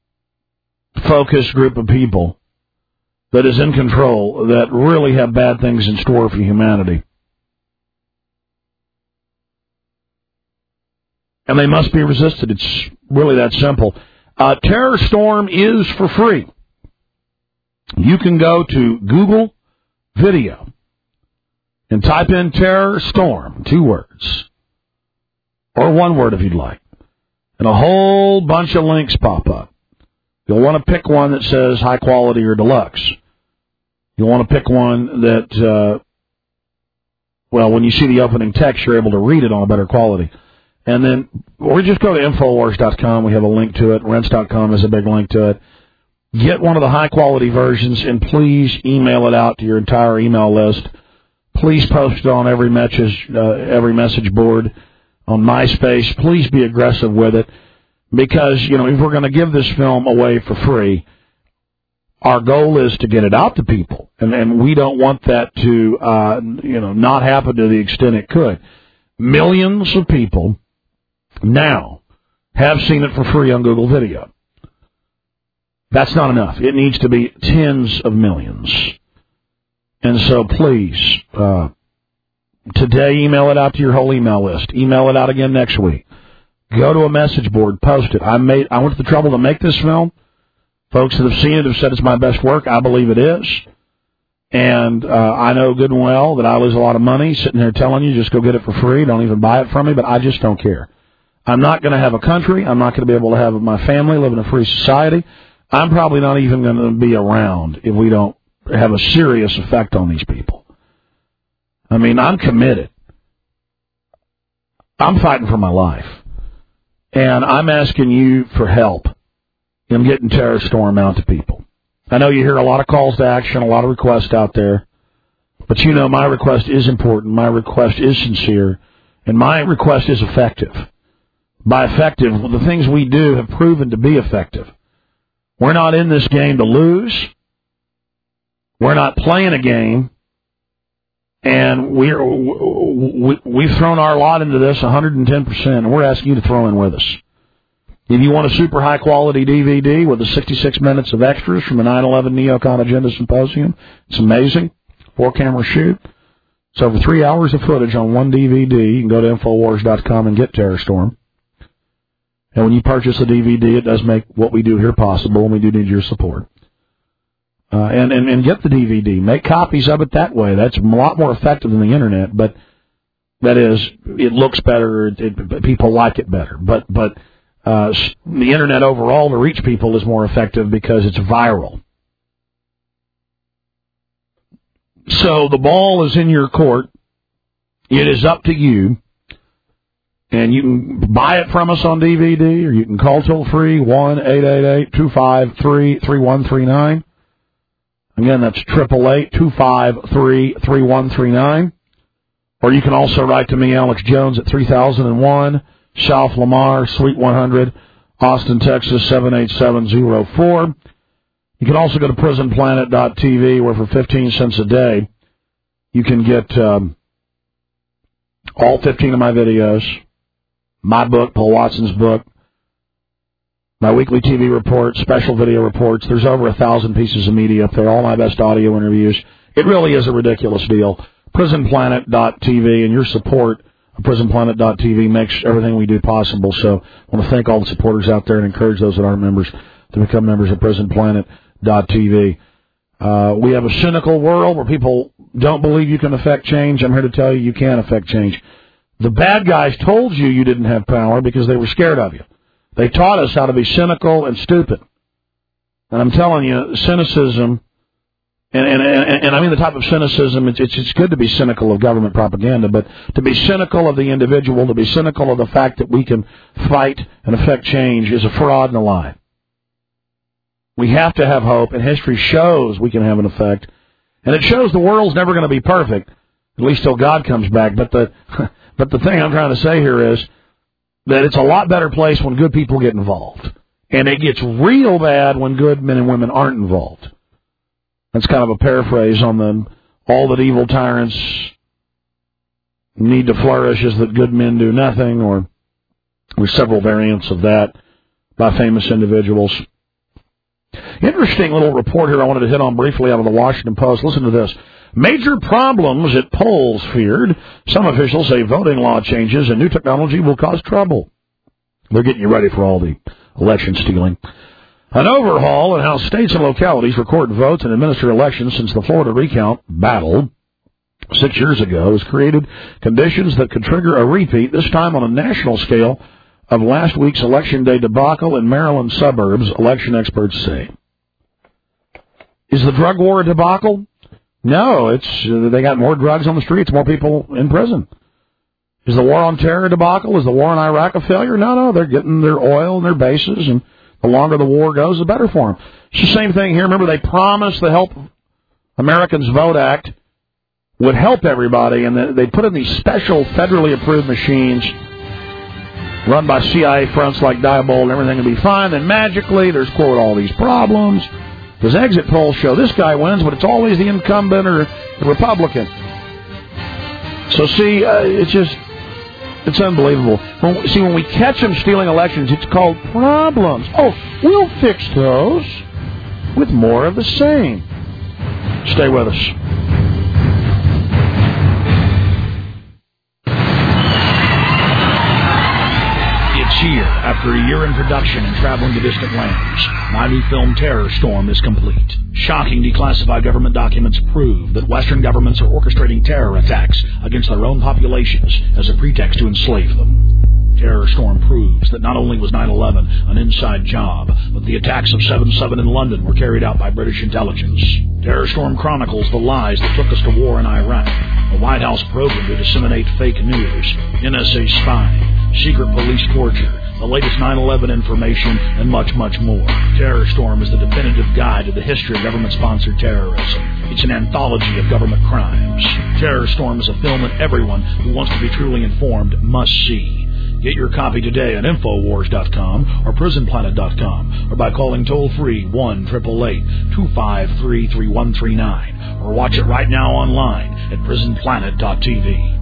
focused group of people that is in control, that really have bad things in store for humanity. And they must be resisted. It's really that simple. Uh, Terror Storm is for free. You can go to Google Video and type in Terror Storm, two words, or one word if you'd like, and a whole bunch of links pop up. You'll want to pick one that says high quality or deluxe. You'll want to pick one that, uh, well, when you see the opening text, you're able to read it on a better quality. And then, or just go to Infowars dot com. We have a link to it. Rents dot com has a big link to it. Get one of the high-quality versions, and please email it out to your entire email list. Please post it on every message, uh, every message board, on MySpace. Please be aggressive with it, because, you know, if we're going to give this film away for free, our goal is to get it out to people, and, and we don't want that to, uh, you know, not happen to the extent it could. Millions of people now have seen it for free on Google Video. That's not enough. It needs to be tens of millions. And so please, uh, today email it out to your whole email list. Email it out again next week. Go to a message board, post it. I made, I went to the trouble to make this film. Folks that have seen it have said it's my best work. I believe it is. And uh, I know good and well that I lose a lot of money sitting there telling you just go get it for free. Don't even buy it from me, but I just don't care. I'm not going to have a country. I'm not going to be able to have my family live in a free society. I'm probably not even going to be around if we don't have a serious effect on these people. I mean, I'm committed. I'm fighting for my life. And I'm asking you for help in getting Terror Storm out to people. I know you hear a lot of calls to action, a lot of requests out there, but you know my request is important, my request is sincere, and my request is effective. By effective, the things we do have proven to be effective. We're not in this game to lose. We're not playing a game, and we're, we, we've thrown our lot into this one hundred ten percent, and we're asking you to throw in with us. If you want a super high-quality D V D with the sixty-six minutes of extras from the nine eleven Neocon Agenda Symposium, it's amazing. Four-camera shoot. It's over three hours of footage on one D V D. You can go to Infowars dot com and get Terror Storm. And when you purchase a D V D, it does make what we do here possible, and we do need your support. Uh, and, and, and get the D V D. Make copies of it that way. That's a lot more effective than the Internet, but that is, it looks better, it, it, people like it better. But, but uh, the Internet overall to reach people is more effective because it's viral. So the ball is in your court. It is up to you. And you can buy it from us on D V D, or you can call toll-free, one eight eight eight, two five three, three one three nine. Again, that's eight eight eight, two five three, three one three nine. Or you can also write to me, Alex Jones, at three thousand one, South Lamar, Suite one hundred, Austin, Texas, seven eight seven zero four. You can also go to prison planet dot t v, where for fifteen cents a day, you can get um, all fifteen of my videos, my book, Paul Watson's book, my weekly T V reports, special video reports. There's over a thousand pieces of media up there, all my best audio interviews. It really is a ridiculous deal. prison planet dot t v, and your support of prison planet dot t v makes everything we do possible. So I want to thank all the supporters out there and encourage those that aren't members to become members of prison planet dot t v. Uh, we have a cynical world where people don't believe you can affect change. I'm here to tell you you can affect change. The bad guys told you you didn't have power because they were scared of you. They taught us how to be cynical and stupid. And I'm telling you, cynicism, and, and, and, and I mean the type of cynicism, it's, it's, it's good to be cynical of government propaganda, but to be cynical of the individual, to be cynical of the fact that we can fight and affect change is a fraud and a lie. We have to have hope, and history shows we can have an effect. And it shows the world's never going to be perfect, at least till God comes back. But the but the thing I'm trying to say here is that it's a lot better place when good people get involved. And it gets real bad when good men and women aren't involved. That's kind of a paraphrase on the all that evil tyrants need to flourish is that good men do nothing, or there's several variants of that by famous individuals. Interesting little report here I wanted to hit on briefly out of the Washington Post. Listen to this. Major problems at polls feared. Some officials say voting law changes and new technology will cause trouble. They're getting you ready for all the election stealing. An overhaul in how states and localities record votes and administer elections since the Florida recount battle six years ago, has created conditions that could trigger a repeat, this time on a national scale, of last week's Election Day debacle in Maryland suburbs, election experts say. Is the drug war a debacle? No, it's uh, they got more drugs on the streets, more people in prison. Is the war on terror a debacle? Is the war in Iraq a failure? No, no, they're getting their oil and their bases, and the longer the war goes, the better for them. It's the same thing here. Remember, they promised the Help Americans Vote Act would help everybody, and they put in these special federally approved machines run by C I A fronts like Diebold, and everything will be fine. Then magically, there's, quote, all these problems. Because exit polls show this guy wins, but it's always the incumbent or the Republican. So, see, uh, it's just, it's unbelievable. When, see, when we catch them stealing elections, it's called problems. Oh, we'll fix those with more of the same. Stay with us. Here, after a year in production and traveling to distant lands, my new film Terror Storm is complete. Shocking declassified government documents prove that Western governments are orchestrating terror attacks against their own populations as a pretext to enslave them. Terror Storm proves that not only was nine eleven an inside job, but the attacks of seven seven in London were carried out by British intelligence. Terror Storm chronicles the lies that took us to war in Iraq, the White House program to disseminate fake news, N S A spying, secret police torture, the latest nine eleven information, and much, much more. Terror Storm is the definitive guide to the history of government-sponsored terrorism. It's an anthology of government crimes. Terror Storm is a film that everyone who wants to be truly informed must see. Get your copy today at Infowars dot com or Prison Planet dot com or by calling toll-free one eight eight eight, two five three, three one three nine or watch it right now online at Prison Planet dot T V.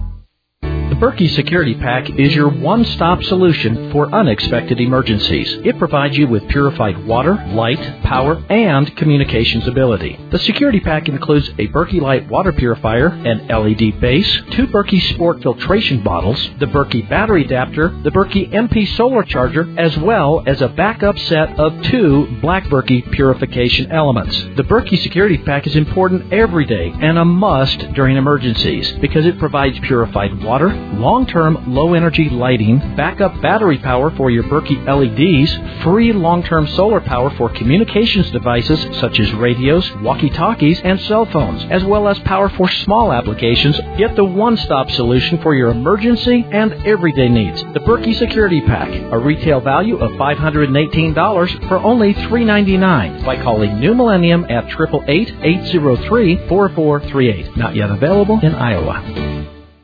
The Berkey Security Pack is your one-stop solution for unexpected emergencies. It provides you with purified water, light, power, and communications ability. The Security Pack includes a Berkey Light water purifier, an L E D base, two Berkey Sport filtration bottles, the Berkey battery adapter, the Berkey M P solar charger, as well as a backup set of two Black Berkey purification elements. The Berkey Security Pack is important every day and a must during emergencies because it provides purified water, long-term low-energy lighting, backup battery power for your Berkey L E Ds, free long-term solar power for communications devices such as radios, walkie-talkies, and cell phones, as well as power for small applications. Get the one-stop solution for your emergency and everyday needs. The Berkey Security Pack, a retail value of five hundred eighteen dollars for only three hundred ninety-nine dollars by calling New Millennium at eight eight eight, eight zero three, four four three eight. Not yet available in Iowa.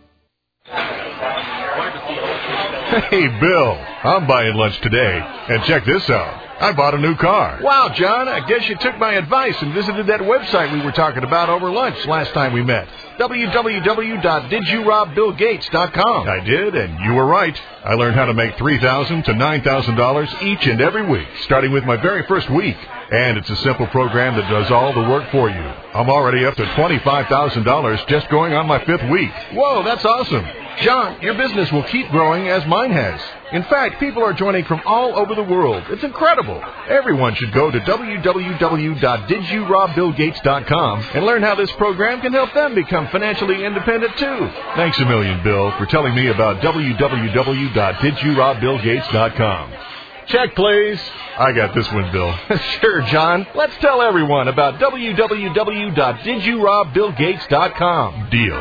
Hey, Bill, I'm buying lunch today. And check this out. I bought a new car. Wow, John, I guess you took my advice and visited that website we were talking about over lunch last time we met. w w w dot did you rob bill gates dot com. I did, and you were right. I learned how to make three thousand dollars to nine thousand dollars each and every week, starting with my very first week. And it's a simple program that does all the work for you. I'm already up to twenty-five thousand dollars just going on my fifth week. Whoa, that's awesome. John, your business will keep growing as mine has. In fact, people are joining from all over the world. It's incredible. Everyone should go to w w w dot did you rob bill gates dot com and learn how this program can help them become financially independent, too. Thanks a million, Bill, for telling me about w w w dot did you rob bill gates dot com. Check, please. I got this one, Bill. Sure, John. Let's tell everyone about w w w dot did you rob bill gates dot com. Deal.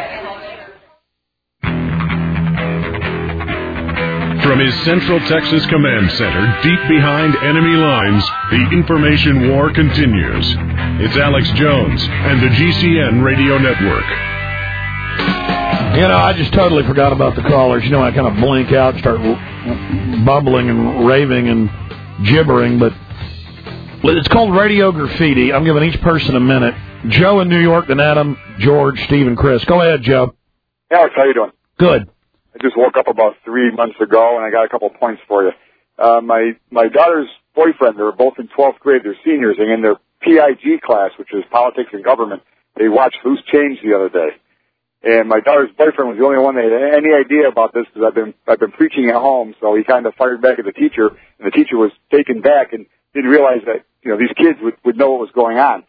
From his Central Texas Command Center, deep behind enemy lines, the information war continues. It's Alex Jones and the G C N Radio Network. You know, I just totally forgot about the callers. You know, I kind of blink out and start bubbling and raving and gibbering, but it's called Radio Graffiti. I'm giving each person a minute. Joe in New York, then Adam, George, Steve, and Chris. Go ahead, Joe. Alex, how you doing? Good. I just woke up about three months ago, and I got a couple of points for you. Uh, my my daughter's boyfriend, they were both in twelfth grade. They're seniors, and in their P I G class, which is Politics and Government, they watched Loose Change the other day. And my daughter's boyfriend was the only one that had any idea about this because I've been I've been preaching at home. So he kind of fired back at the teacher, and the teacher was taken back and didn't realize that you know these kids would would know what was going on.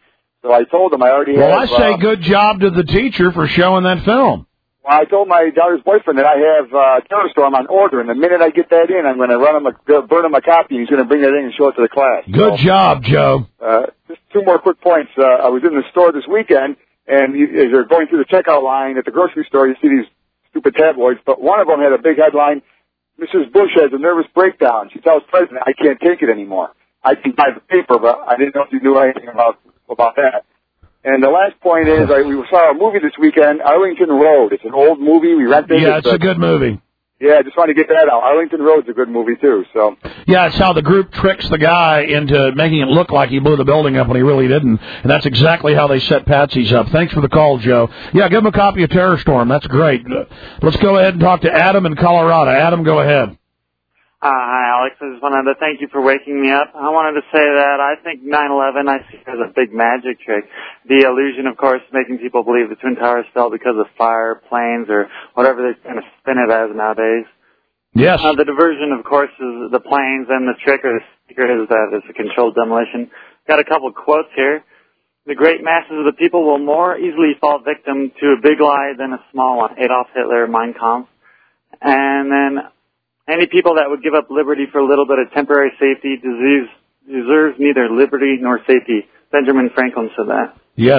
So I told him I already well, have... Well, I say uh, good job to the teacher for showing that film. Well, I told my daughter's boyfriend that I have uh, Terror Storm on order, and the minute I get that in, I'm going to run him a, burn him a copy, and he's going to bring that in and show it to the class. Good so, job, Joe. Uh, just two more quick points. Uh, I was in the store this weekend, and you, as you're going through the checkout line at the grocery store, you see these stupid tabloids, but one of them had a big headline, Missus Bush has a nervous breakdown. She tells President, I can't take it anymore. I can buy the paper, but I didn't know if you knew anything about about that. And the last point is, I, we saw a movie this weekend, Arlington Road. It's an old movie. We rented it. Yeah, it's a good movie. Yeah, I just wanted to get that out. Arlington Road's a good movie, too. So. Yeah, it's how the group tricks the guy into making it look like he blew the building up when he really didn't. And that's exactly how they set Patsy's up. Thanks for the call, Joe. Yeah, give him a copy of Terror Storm. That's great. Let's go ahead and talk to Adam in Colorado. Adam, go ahead. Uh, hi, Alex. I just wanted to thank you for waking me up. I wanted to say that I think nine eleven I see as a big magic trick. The illusion, of course, making people believe the Twin Towers fell because of fire, planes, or whatever they're going to spin it as nowadays. Yes. Uh, the diversion, of course, is the planes, and the trick or the secret is that it's a controlled demolition. Got a couple quotes here. The great masses of the people will more easily fall victim to a big lie than a small one. Adolf Hitler, Mein Kampf. And then... any people that would give up liberty for a little bit of temporary safety deserves, deserves neither liberty nor safety. Benjamin Franklin said that. Yes.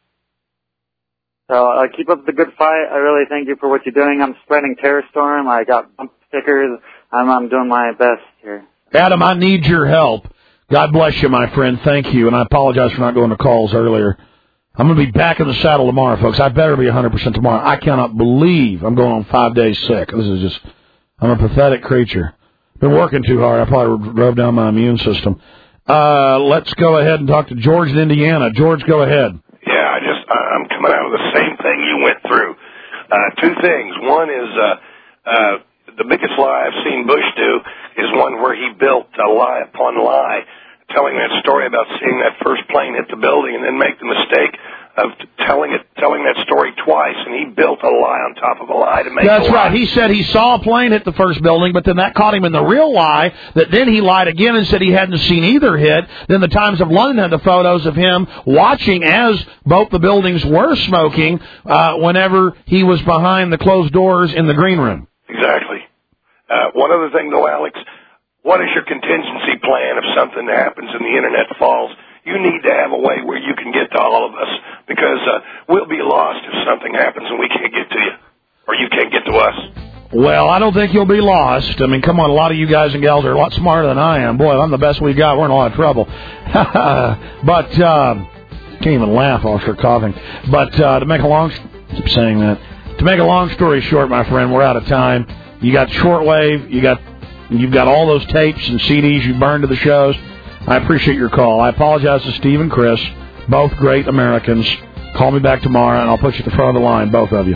So uh, keep up the good fight. I really thank you for what you're doing. I'm spreading Terror Storm. I got bump stickers. I'm, I'm doing my best here. Adam, I need your help. God bless you, my friend. Thank you. And I apologize for not going to calls earlier. I'm going to be back in the saddle tomorrow, folks. I better be one hundred percent tomorrow. I cannot believe I'm going on five days sick. This is just... I'm a pathetic creature. Been working too hard. I probably drove down my immune system. Uh, let's go ahead and talk to George in Indiana. George, go ahead. Yeah, I just, I'm coming out of the same thing you went through. Uh, two things. One is, uh, uh, the biggest lie I've seen Bush do is one where he built a lie upon lie, telling that story about seeing that first plane hit the building and then make the mistake of telling it, telling that story twice, and he built a lie on top of a lie to make That's a lie. right. He said he saw a plane hit the first building, but then that caught him in the real lie, that then he lied again and said he hadn't seen either hit. Then the Times of London had the photos of him watching as both the buildings were smoking uh, whenever he was behind the closed doors in the green room. Exactly. Uh, one other thing, though, Alex, what is your contingency plan if something happens and the Internet falls? You need to have a way where you can get to all of us, because uh, we'll be lost if something happens and we can't get to you, or you can't get to us. Well, I don't think you'll be lost. I mean, come on, a lot of you guys and gals are a lot smarter than I am. Boy, I'm the best we got. We're in a lot of trouble. But, uh, can't even laugh while I start coughing. But uh, to make a long, keep saying that. To make a long story short, my friend, we're out of time. You got shortwave. You got, you've got all those tapes and C Ds you burned to the shows. I appreciate your call. I apologize to Steve and Chris, both great Americans. Call me back tomorrow, and I'll put you at the front of the line, both of you.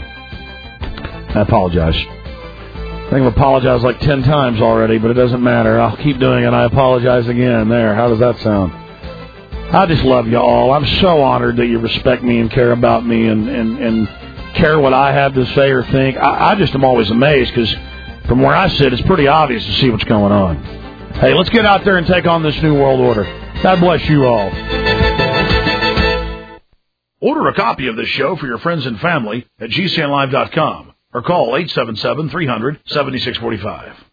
I apologize. I think I've apologized like ten times already, but it doesn't matter. I'll keep doing it. I apologize again. There. How does that sound? I just love you all. I'm so honored that you respect me and care about me and, and, and care what I have to say or think. I, I just am always amazed, because from where I sit, it's pretty obvious to see what's going on. Hey, let's get out there and take on this new world order. God bless you all. Order a copy of this show for your friends and family at G C N live dot com or call eight seven seven, three hundred, seventy-six forty-five.